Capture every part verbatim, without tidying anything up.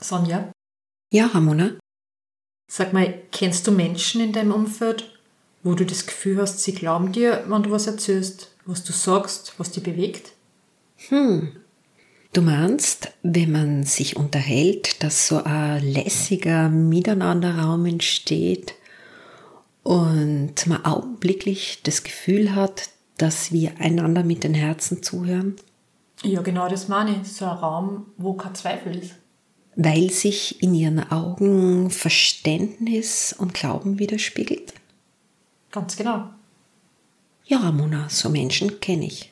Sonja, Ja, Ramona. sag mal, kennst du Menschen in deinem Umfeld, wo du das Gefühl hast, sie glauben dir, wenn du was erzählst, was du sagst, was dich bewegt? Du meinst, wenn man sich unterhält, dass so ein lässiger Miteinanderraum entsteht und man augenblicklich das Gefühl hat, dass wir einander mit den Herzen zuhören, Ja, genau das meine ich. So ein Raum, wo kein Zweifel ist. weil sich in ihren Augen Verständnis und Glauben widerspiegelt? Ganz genau. Ja, Ramona, so Menschen kenne ich.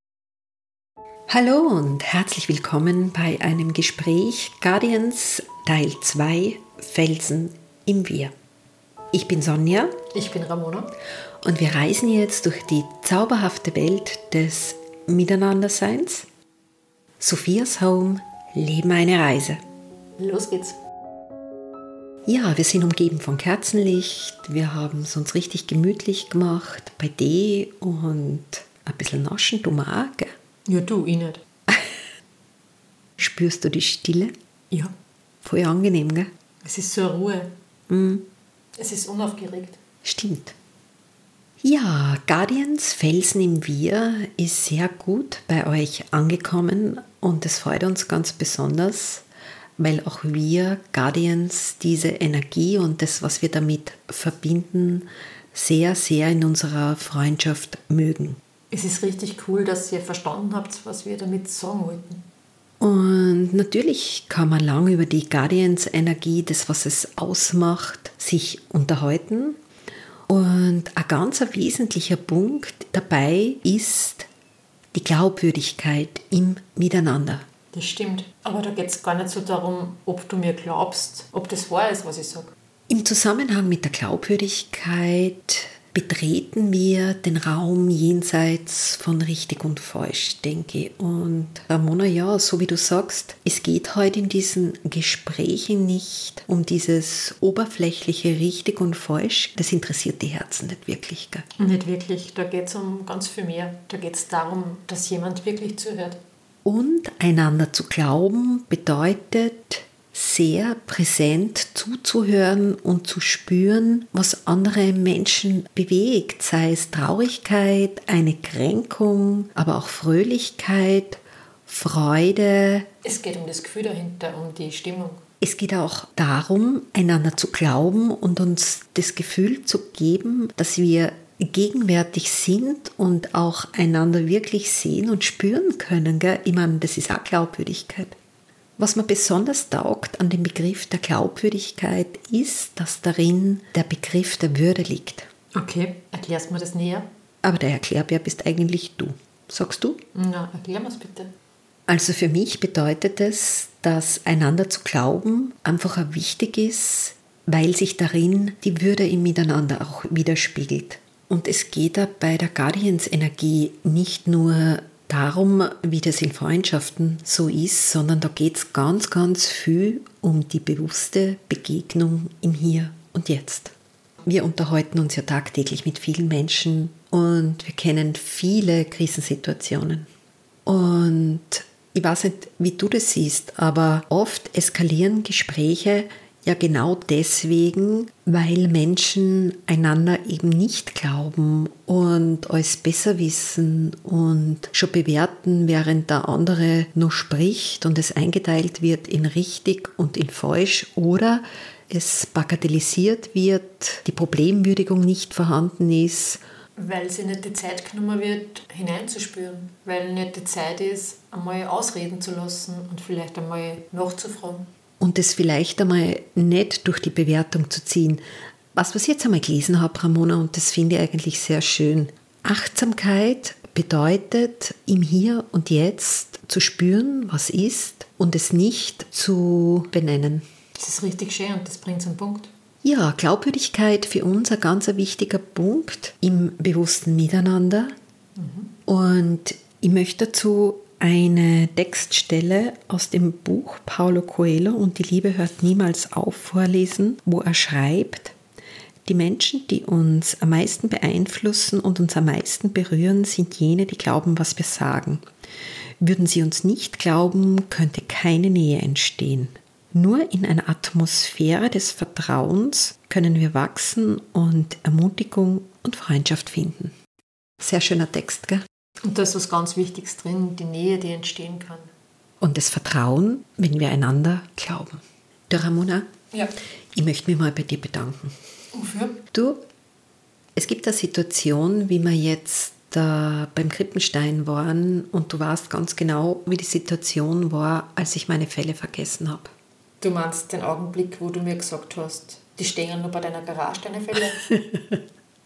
Hallo und herzlich willkommen bei einem Gespräch Guardians Teil zwei Felsen im Wir. Ich bin Sonja Ich bin Ramona. und wir reisen jetzt durch die zauberhafte Welt des Miteinanderseins. Sophias Home, Leben eine Reise. Los geht's. Ja, wir sind umgeben von Kerzenlicht, wir haben es uns richtig gemütlich gemacht bei Tee und ein bisschen naschen tun wir auch, gell? Ja, du, ich nicht. Spürst du die Stille? Ja, Voll angenehm, gell? es ist so eine Ruhe. Mhm. Es ist unaufgeregt. Stimmt. Ja, Guardians Felsen im Wir ist sehr gut bei euch angekommen und es freut uns ganz besonders, weil auch wir Guardians diese Energie und das, was wir damit verbinden, sehr, sehr in unserer Freundschaft mögen. Es ist richtig cool, dass ihr verstanden habt, was wir damit sagen wollten. Und natürlich kann man lange über die Guardians-Energie, das, was es ausmacht, sich unterhalten. Und ein ganz wesentlicher Punkt dabei ist die Glaubwürdigkeit im Miteinander. Das stimmt. Aber da geht es gar nicht so darum, ob du mir glaubst, ob das wahr ist, was ich sage. Im Zusammenhang mit der Glaubwürdigkeit betreten wir den Raum jenseits von richtig und falsch, denke ich. Und Ramona, ja, so wie du sagst, es geht heute in diesen Gesprächen nicht um dieses oberflächliche richtig und falsch. Das interessiert die Herzen nicht wirklich, gell? Nicht wirklich. Da geht es um ganz viel mehr. Da geht es darum, dass jemand wirklich zuhört. Und einander zu glauben bedeutet, sehr präsent zuzuhören und zu spüren, was andere Menschen bewegt, sei es Traurigkeit, eine Kränkung, aber auch Fröhlichkeit, Freude. Es geht um das Gefühl dahinter, um die Stimmung. Es geht auch darum, einander zu glauben und uns das Gefühl zu geben, dass wir gegenwärtig sind und auch einander wirklich sehen und spüren können. Gell? Ich meine, das ist auch Glaubwürdigkeit. Was mir besonders taugt an dem Begriff der Glaubwürdigkeit ist, dass darin der Begriff der Würde liegt. Okay, erklärst du mir das näher? Aber der Erklärbär bist eigentlich du. Sagst du? Na, erklär mir's bitte. Also für mich bedeutet es, dass einander zu glauben einfach auch wichtig ist, weil sich darin die Würde im Miteinander auch widerspiegelt. Und es geht da bei der Guardians-Energie nicht nur darum, wie das in Freundschaften so ist, sondern da geht es ganz, ganz viel um die bewusste Begegnung im Hier und Jetzt. Wir unterhalten uns ja tagtäglich mit vielen Menschen und wir kennen viele Krisensituationen. Und ich weiß nicht, wie du das siehst, aber oft eskalieren Gespräche ja genau deswegen, weil Menschen einander eben nicht glauben und alles besser wissen und schon bewerten, während der andere nur spricht und es eingeteilt wird in richtig und in falsch oder es bagatellisiert wird, die Problemwürdigung nicht vorhanden ist. Weil sie nicht die Zeit genommen wird, hineinzuspüren. Weil nicht die Zeit ist, einmal ausreden zu lassen und vielleicht einmal nachzufragen. Und das vielleicht einmal nicht durch die Bewertung zu ziehen. Was, was ich jetzt einmal gelesen habe, Ramona, und das finde ich eigentlich sehr schön. Achtsamkeit bedeutet, im Hier und Jetzt zu spüren, was ist, und es nicht zu benennen. Das ist richtig schön und das bringt zum Punkt. Ja, Glaubwürdigkeit für uns ein ganz wichtiger Punkt im bewussten Miteinander. Mhm. Und ich möchte dazu eine Textstelle aus dem Buch Paulo Coelho und die Liebe hört niemals auf vorlesen, wo er schreibt: Die Menschen, die uns am meisten beeinflussen und uns am meisten berühren, sind jene, die glauben, was wir sagen. Würden sie uns nicht glauben, könnte keine Nähe entstehen. Nur in einer Atmosphäre des Vertrauens können wir wachsen und Ermutigung und Freundschaft finden. Sehr schöner Text, gell? Und da ist was ganz Wichtiges drin, die Nähe, die entstehen kann. Und das Vertrauen, wenn wir einander glauben. Du, Ramona, ja. Ich möchte mich mal bei dir bedanken. Wofür? Du, es gibt eine Situation, wie wir jetzt äh, beim Krippenstein waren und du weißt ganz genau, wie die Situation war, als ich meine Fälle vergessen habe. Du meinst den Augenblick, wo du mir gesagt hast, die stehen nur bei deiner Garage, deine Fälle?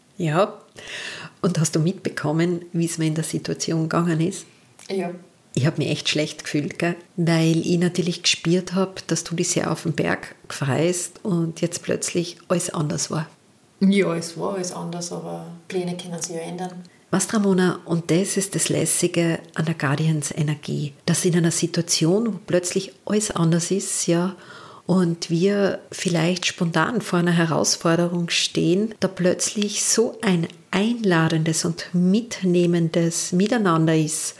Ja. Und hast du mitbekommen, wie es mir in der Situation gegangen ist? Ja. Ich habe mich echt schlecht gefühlt, gell? Weil ich natürlich gespürt habe, dass du dich sehr auf den Berg gefreist und jetzt plötzlich alles anders war. Ja, es war alles anders, aber Pläne können sich ja ändern. Was, Ramona, und das ist das Lässige an der Guardians-Energie, dass in einer Situation, wo plötzlich alles anders ist, ja, und wir vielleicht spontan vor einer Herausforderung stehen, da plötzlich so ein einladendes und mitnehmendes Miteinander ist,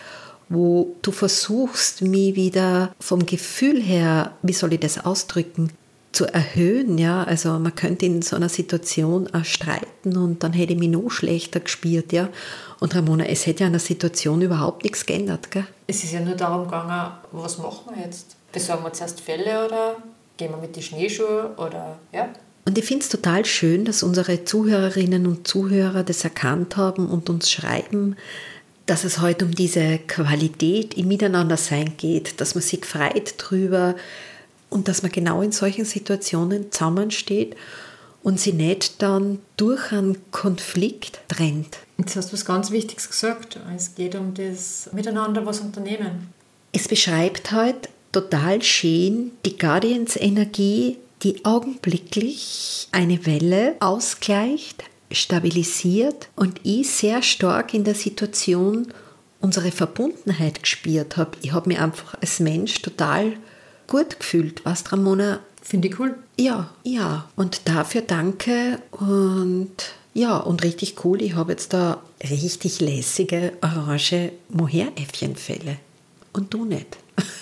wo du versuchst, mich wieder vom Gefühl her, wie soll ich das ausdrücken, zu erhöhen. Ja? Also man könnte in so einer Situation auch streiten und dann hätte ich mich noch schlechter gespürt. Ja? Und Ramona, es hätte ja an der Situation überhaupt nichts geändert. Gell? Es ist ja nur darum gegangen, was machen wir jetzt? Besorgen wir zuerst Fälle oder gehen wir mit den Schneeschuhen oder ja? Und ich finde es total schön, dass unsere Zuhörerinnen und Zuhörer das erkannt haben und uns schreiben, dass es heute um diese Qualität im Miteinandersein geht, dass man sich freut drüber und dass man genau in solchen Situationen zusammensteht und sie nicht dann durch einen Konflikt trennt. Jetzt hast du was ganz Wichtiges gesagt. Es geht um das Miteinander was unternehmen. Es beschreibt halt total schön die Guardians-Energie, die augenblicklich eine Welle ausgleicht, stabilisiert und ich sehr stark in der Situation unsere Verbundenheit gespürt habe. Ich habe mich einfach als Mensch total gut gefühlt. Weißt du, Ramona? Finde ich cool. Ja, ja. Und dafür danke und ja, und richtig cool. Ich habe jetzt da richtig lässige orange Mohair-Äffchenfälle. Und du nicht.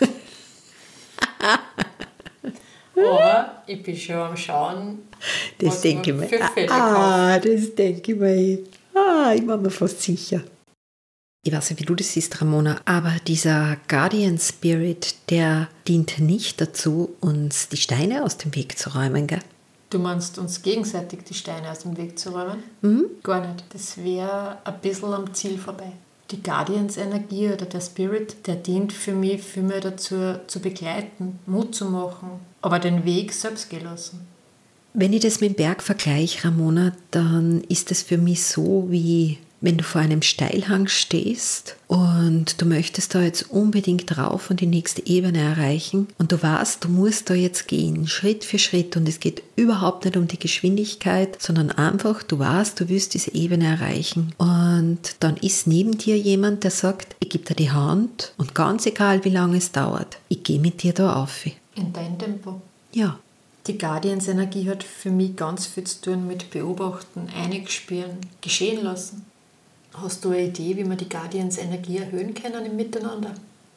Aber ich bin schon am Schauen, das was denke man ich für mir. Fälle Ah, kauft. das denke ich mir. Ah, ich war mir fast sicher. Ich weiß nicht, wie du das siehst, Ramona, aber dieser Guardian Spirit, der dient nicht dazu, uns die Steine aus dem Weg zu räumen, gell? Du meinst, uns gegenseitig die Steine aus dem Weg zu räumen? Mhm. Gar nicht. Das wäre ein bisschen am Ziel vorbei. Die Guardians-Energie oder der Spirit, der dient für mich vielmehr dazu, zu begleiten, Mut zu machen, aber den Weg selbst gelassen. Wenn ich das mit dem Berg vergleiche, Ramona, dann ist es für mich so, wie wenn du vor einem Steilhang stehst und du möchtest da jetzt unbedingt drauf und die nächste Ebene erreichen und du weißt, du musst da jetzt gehen, Schritt für Schritt und es geht überhaupt nicht um die Geschwindigkeit, sondern einfach, du weißt, du willst diese Ebene erreichen und dann ist neben dir jemand, der sagt, ich gebe dir die Hand und ganz egal, wie lange es dauert, ich gehe mit dir da auf. In dein Tempo. Ja. Die Guardians-Energie hat für mich ganz viel zu tun mit Beobachten, einspüren, geschehen lassen. Hast du eine Idee, wie wir die Guardians-Energie erhöhen können im Miteinander?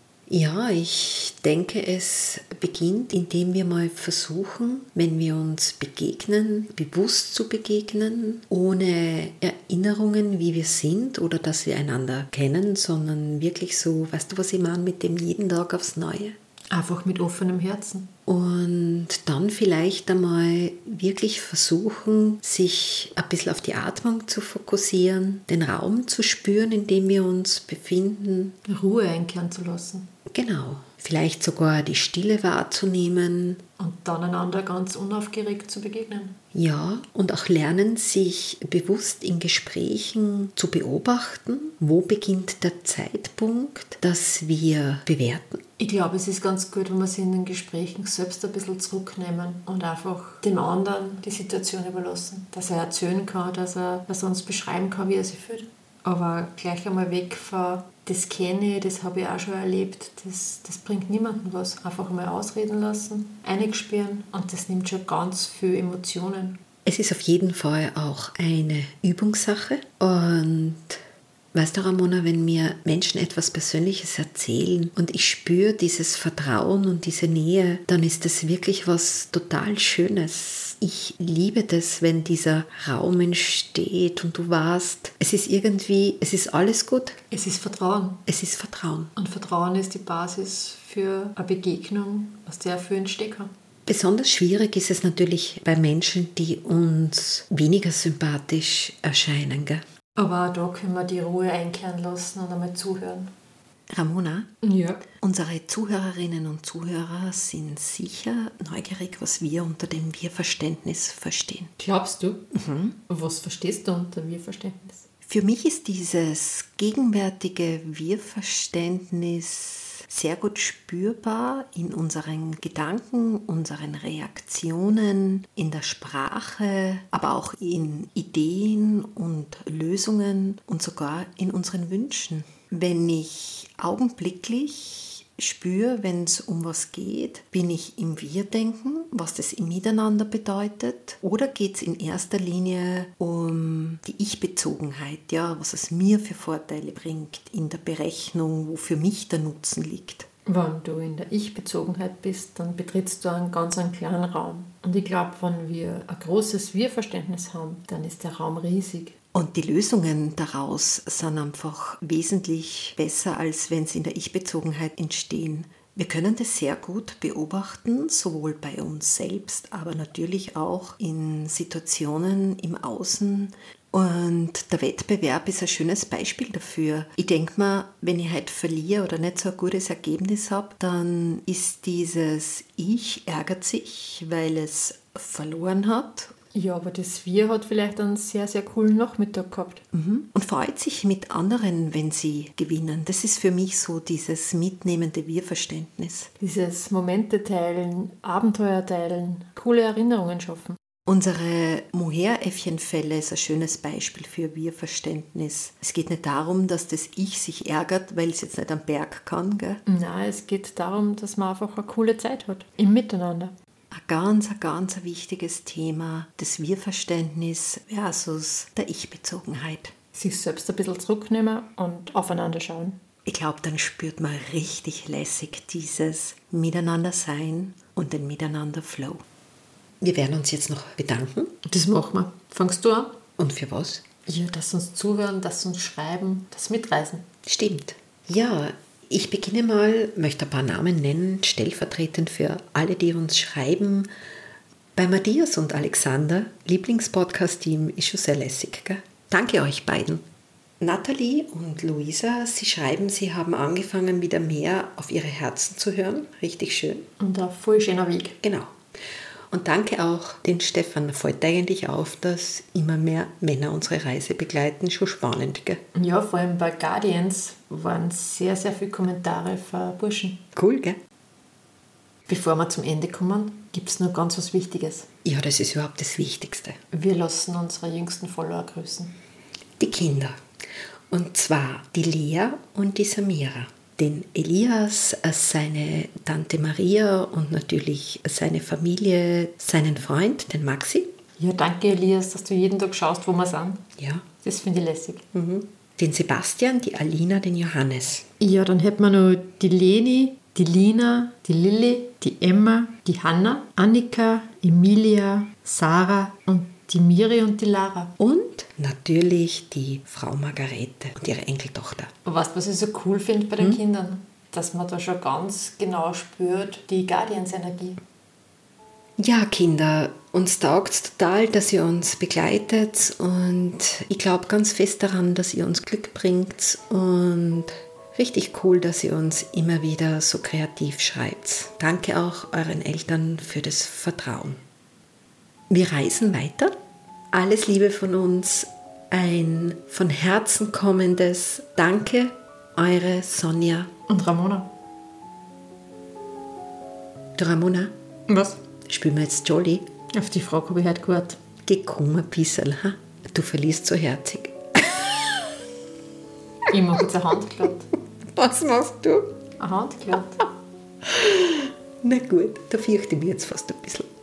Ja, ich denke, es beginnt, indem wir mal versuchen, wenn wir uns begegnen, bewusst zu begegnen, ohne Erinnerungen, wie wir sind oder dass wir einander kennen, sondern wirklich so, weißt du, was ich meine, mit dem jeden Tag aufs Neue. Einfach mit offenem Herzen. Und dann vielleicht einmal wirklich versuchen, sich ein bisschen auf die Atmung zu fokussieren, den Raum zu spüren, in dem wir uns befinden. Ruhe einkehren zu lassen. Genau. Vielleicht sogar die Stille wahrzunehmen. Und dann einander ganz unaufgeregt zu begegnen. Ja, und auch lernen, sich bewusst in Gesprächen zu beobachten. Wo beginnt der Zeitpunkt, dass wir bewerten? Ich glaube, es ist ganz gut, wenn wir sich in den Gesprächen selbst ein bisschen zurücknehmen und einfach dem anderen die Situation überlassen. Dass er erzählen kann, dass er, dass er uns beschreiben kann, wie er sich fühlt. Aber gleich einmal weg von, das kenne ich, das habe ich auch schon erlebt, das, das bringt niemandem was. Einfach mal ausreden lassen, einspüren und das nimmt schon ganz viele Emotionen. Es ist auf jeden Fall auch eine Übungssache und Weißt du, Ramona, wenn mir Menschen etwas Persönliches erzählen und ich spüre dieses Vertrauen und diese Nähe, dann ist das wirklich was total Schönes. Ich liebe das, wenn dieser Raum entsteht und du weißt, es ist irgendwie, es ist alles gut. Es ist Vertrauen. Es ist Vertrauen. Und Vertrauen ist die Basis für eine Begegnung, aus der viel entstehen kann. Besonders schwierig ist es natürlich bei Menschen, die uns weniger sympathisch erscheinen, gell? Aber auch da können wir die Ruhe einkehren lassen und einmal zuhören. Ramona, ja. Unsere Zuhörerinnen und Zuhörer sind sicher neugierig, was wir unter dem Wir-Verständnis verstehen. Glaubst du? Mhm. Was verstehst du unter Wir-Verständnis? Für mich ist dieses gegenwärtige Wir-Verständnis sehr gut spürbar in unseren Gedanken, unseren Reaktionen, in der Sprache, aber auch in Ideen und Lösungen und sogar in unseren Wünschen. Wenn ich augenblicklich spüre, wenn es um was geht, bin ich im Wir-Denken, was das im Miteinander bedeutet, oder geht es in erster Linie um die Ich-Bezogenheit, ja, was es mir für Vorteile bringt in der Berechnung, wo für mich der Nutzen liegt. Wenn du in der Ich-Bezogenheit bist, dann betrittst du einen ganz einen kleinen Raum. Und ich glaube, wenn wir ein großes Wir-Verständnis haben, dann ist der Raum riesig. Und die Lösungen daraus sind einfach wesentlich besser, als wenn sie in der Ich-Bezogenheit entstehen. Wir können das sehr gut beobachten, sowohl bei uns selbst, aber natürlich auch in Situationen im Außen. Und der Wettbewerb ist ein schönes Beispiel dafür. Ich denke mir, wenn ich heute verliere oder nicht so ein gutes Ergebnis habe, dann ist dieses Ich ärgert sich, weil es verloren hat. Ja, aber das Wir hat vielleicht einen sehr, sehr coolen Nachmittag gehabt. Mhm. Und freut sich mit anderen, wenn sie gewinnen. Das ist für mich so dieses mitnehmende Wir-Verständnis. Dieses Momente teilen, Abenteuer teilen, coole Erinnerungen schaffen. Unsere Moheräffchenfälle ist ein schönes Beispiel für Wir-Verständnis. Es geht nicht darum, dass das Ich sich ärgert, weil es jetzt nicht am Berg kann, gell? Nein, es geht darum, dass man einfach eine coole Zeit hat, im Miteinander. Ein ganz, ein ganz wichtiges Thema, das Wir-Verständnis versus der Ich-Bezogenheit. Sich selbst ein bisschen zurücknehmen und aufeinander schauen. Ich glaube, dann spürt man richtig lässig dieses Miteinander-Sein und den Miteinander-Flow. Wir werden uns jetzt noch bedanken. Das machen wir. Fangst du an? Und für was? Ja, dass sie uns zuhören, dass sie uns schreiben, dass sie mitreisen. Stimmt. Ja, ich beginne mal, möchte ein paar Namen nennen, stellvertretend für alle, die uns schreiben. Bei Matthias und Alexander, Lieblingspodcast-Team, ist schon sehr lässig, gell? Danke euch beiden. Nathalie und Luisa, sie schreiben, sie haben angefangen, wieder mehr auf ihre Herzen zu hören. Richtig schön. Und ein voll schöner Weg. Genau. Und danke auch den Stefan. Da fällt eigentlich auf, dass immer mehr Männer unsere Reise begleiten. Schon spannend, gell? Ja, vor allem bei Guardians waren sehr, sehr viele Kommentare von Burschen. Cool, gell? Bevor wir zum Ende kommen, gibt es noch ganz was Wichtiges. Ja, das ist überhaupt das Wichtigste. Wir lassen unsere jüngsten Follower grüßen. Die Kinder. Und zwar die Lea und die Samira. Den Elias, seine Tante Maria und natürlich seine Familie, seinen Freund, den Maxi. Ja, danke Elias, dass du jeden Tag schaust, wo wir sind. Ja. Das finde ich lässig. Mhm. Den Sebastian, die Alina, den Johannes. Ja, dann hätten wir noch die Leni, die Lina, die Lilly, die Emma, die Hanna, Annika, Emilia, Sarah und die Miri und die Lara. Und natürlich die Frau Margarete und ihre Enkeltochter. Und weißt du, was ich so cool finde bei den hm? Kindern? Dass man da schon ganz genau spürt, die Guardians-Energie. Ja, Kinder, uns taugt es total, dass ihr uns begleitet und ich glaube ganz fest daran, dass ihr uns Glück bringt und richtig cool, dass ihr uns immer wieder so kreativ schreibt. Danke auch euren Eltern für das Vertrauen. Wir reisen weiter. Alles Liebe von uns. Ein von Herzen kommendes Danke, eure Sonja. Und Ramona. Du Ramona? Was? Spielen wir jetzt Jolly? Auf die Frage habe ich heute gehört. Geh komm ein bisschen, ha? Du verlierst so herzig. Ich mache jetzt eine Hand glatt. Was machst du? Eine Hand glatt. Na gut, da fürchte ich mich jetzt fast ein bisschen.